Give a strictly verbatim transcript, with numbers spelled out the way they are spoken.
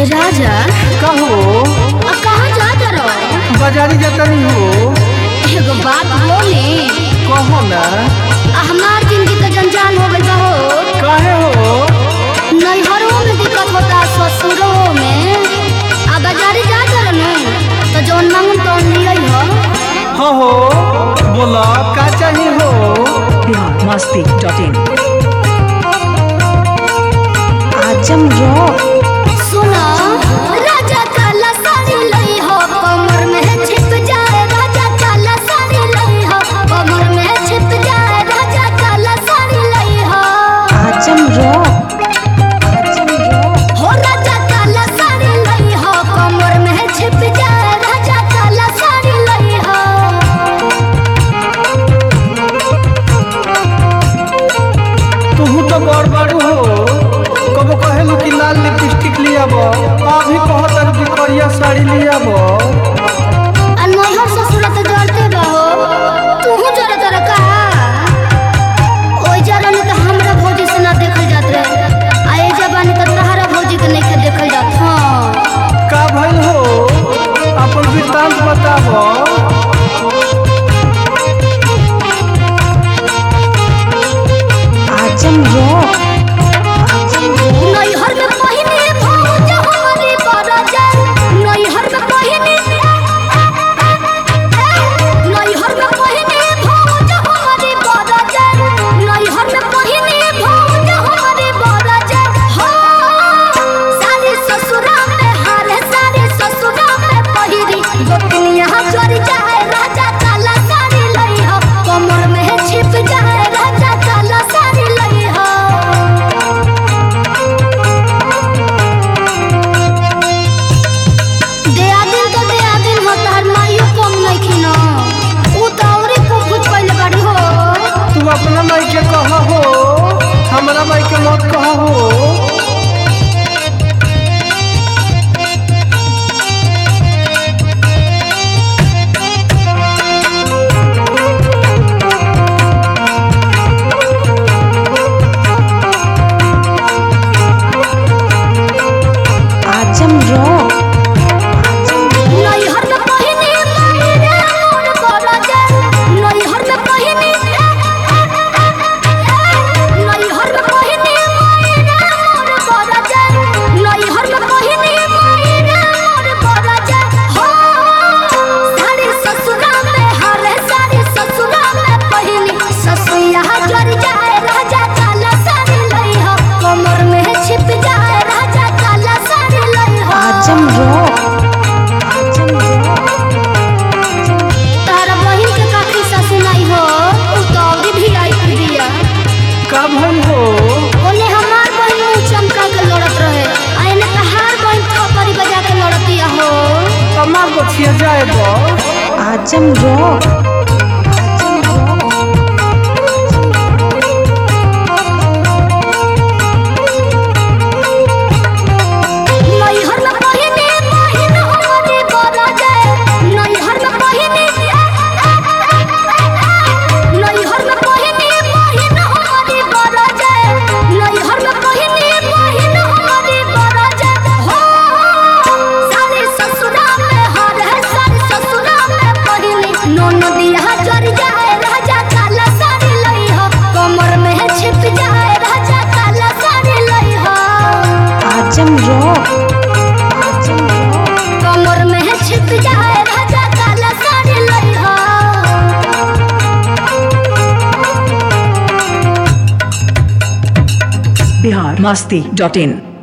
राजा कहो अब कहाँ जाता रहो? बाजारी जाता नहीं हो। एगो बात बोले कहो ना। हमार जिंदगी तो जंजाल हो गई बहुत। काहे हो? नैहरों में दिक्कत होता, ससुरों में। अब बाजारी जाता रहो तो जौन मांगम तो लिया हो। हाँ हो, बोला का चाहिए हो। Bihar Masti dot in. Azam rock सुना राजा काला साड़ी लई हो, कमर में छिप जाए। राजा काला साड़ी लई हो, कमर में छिप जाए। राजा काला साड़ी लई हो। आजम रॉक आजम रॉक हो राजा काला साड़ी लई हो, कमर में छिप जाए। राजा काला साड़ी लई हो। तू तो बड़ बड़ू हो। कबो कहेलू कि लाल लिपस्टिक लिया बो, अभी कहतर कि करिया साड़ी लिया बो। आ नैहर ससुर तो जरते बहो, तूहू जरे जरे का। ओई जरनी तो हमरा भौजी से ना देखल जात रहे, आ ए जबानी तो तहरा भौजी के नहीं देखल जात। हाँ का भइल हो, अपन वृत्तांत बताबो। आजम रॉक नैहर में पहिने भौज हमारी बरजा। नैहर में पहिने नैहर में पहिने भौज हमारी बरजा। नैहर में पहिने भौज हमारी बरजा। हो सारी ससुरा में हारे, सारी ससुरा में पहिरी। गोतनिया चोरी जाए, राजा काला साड़ी लई हो, कमर में छिप जाए। राजा काला साड़ी लई हो। दया दिन तो दया दिन हो, तहर माइयो कम नइखी न। उ तो औरी खूब कुछ कइले बाड़ी हो। तू अपना माई के कहा हो, हमरा माई के मत कहा हो। आजम रॉक नैहर में पहिने महिने मोर बरजा। नैहर में पहिने नैहर में पहिने महिने मोर बरजा। नैहर में पहिने महिने मोर बरजा। हो सारी ससुरा में हारे, सारी ससुरा में पहिनी। ससुया जर जाए, राजा काला साड़ी लई हो, कमर में छिप जाए। राजा काला साड़ी लई हो। आजम रॉक आजम रॉक तारा बहिन के काकी सासू नहीं हो, उ तो औरी भी आई दिया। का भइल हो? ओने हमार बहिन मुंह चमका के लड़त रहे, आ एने तहार बहिन थपरी बजा के लड़तिया हो। हमार बचिया जाए बो। आजम रॉक आजम रॉक नैहर में पहिने महिन हमारी बरजा। नैहर में पहिने नैहर में पहिने महिन हमारी बरजा। नैहर में पहिने महिन हमारी बरजा। हो सारी ससुरा में हार है, सारी ससुरा में पहिने। ननदिया जर जाए, राजा काला साड़ी लई हो, कमर में छिप जाए। राजा काला साड़ी लई हो। आजम रॉक आजम रॉक कमर में छिप जाए। राजा काला साड़ी लई हो। बिहार मस्ती डॉट इन।